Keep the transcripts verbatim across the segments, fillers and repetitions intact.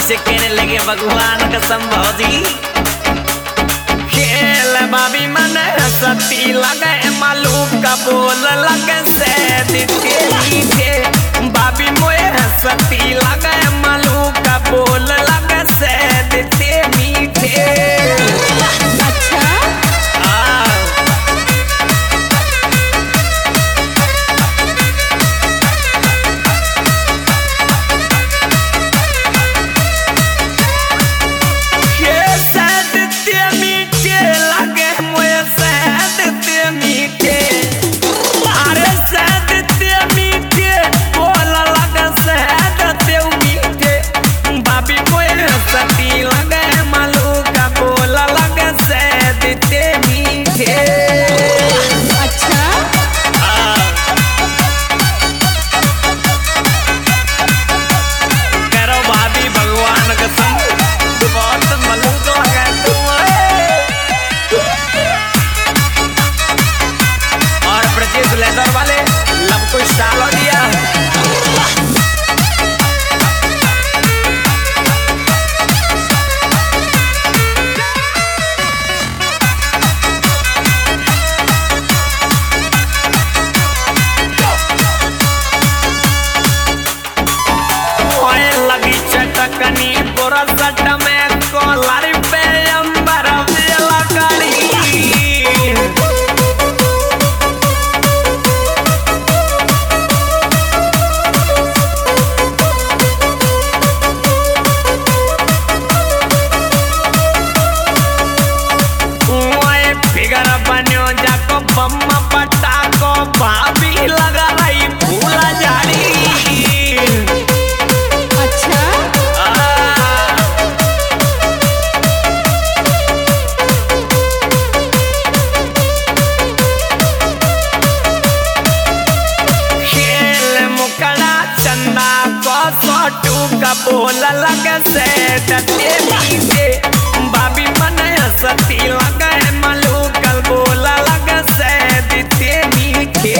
से कहने लगे भगवान कसम भौजी खेल बाबी मन सती लगे मालूम का बोल लगे से दिते मीठे बाबी मोए सती लगे मालूम का बोल लगे से दिते मीठे। अच्छा लेदर वाले लब को स्टाइल हो दिया। लगी चटकनी पूरा सट में कोलारी पे अंबर वेला करी बनो जाको बम्मा पट्टा को भाभी लगा रही फूला झाड़ी। अच्छा खेल मुकड़ा चंदा को सोटू का बोल लगे से डटे मीठे बाबी मन सती लगे मलू कल बोला लगे से दिते मीठे।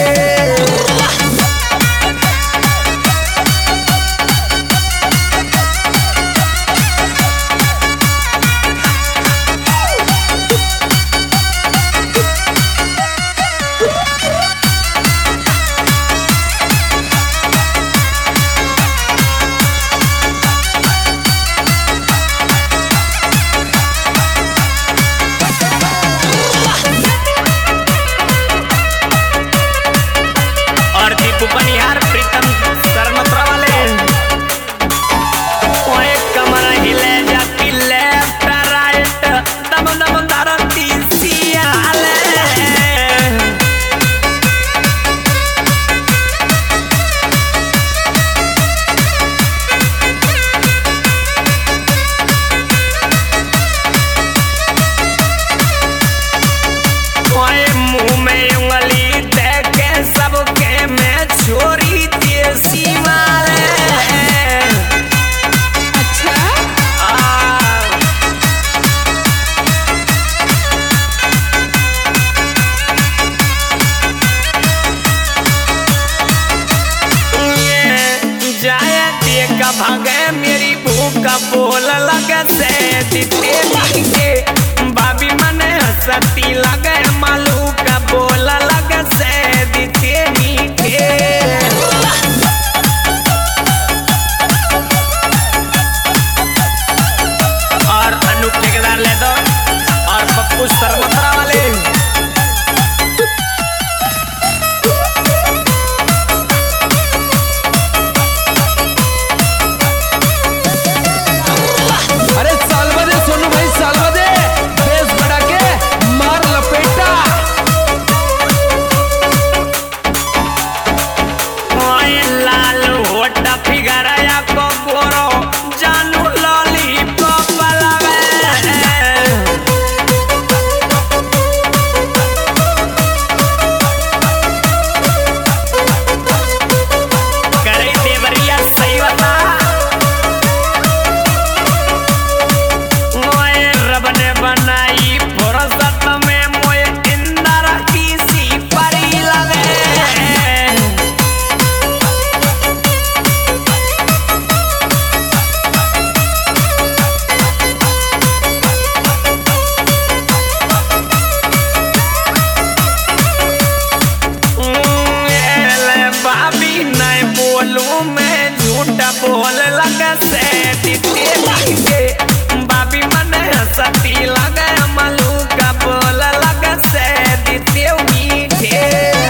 बनिहार प्रीतम शर्मत्रा वाले ओए कमर हिले जाती लेफ्ट राइट दम दम धरती सियाले ओए मुंह में उंगली देके सबके मैं छोरी देसी वाले। अच्छा जाए देख भागे मेरी भूख बोल लगे से दिते मीठे बाबी मन सती लगे मालू का बोल लगे से दिते मीठे। और अनूप ठेकेदार ले दो और पप्पू शर्मत्रा वाले अरे लगे से दिते मीठे बाबी मन हंसती लगे मलू का बोल लगे से दिते मीठे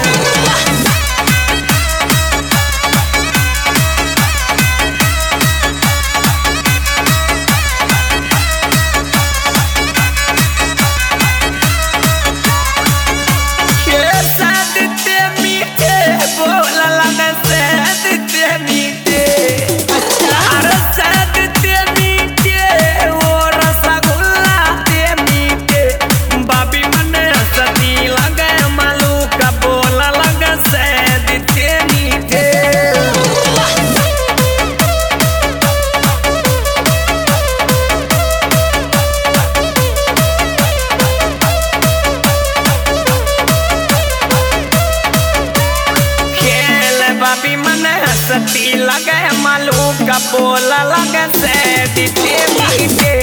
बाबी मन हंसती लगे मालू का बोल लगे से दिते मीठे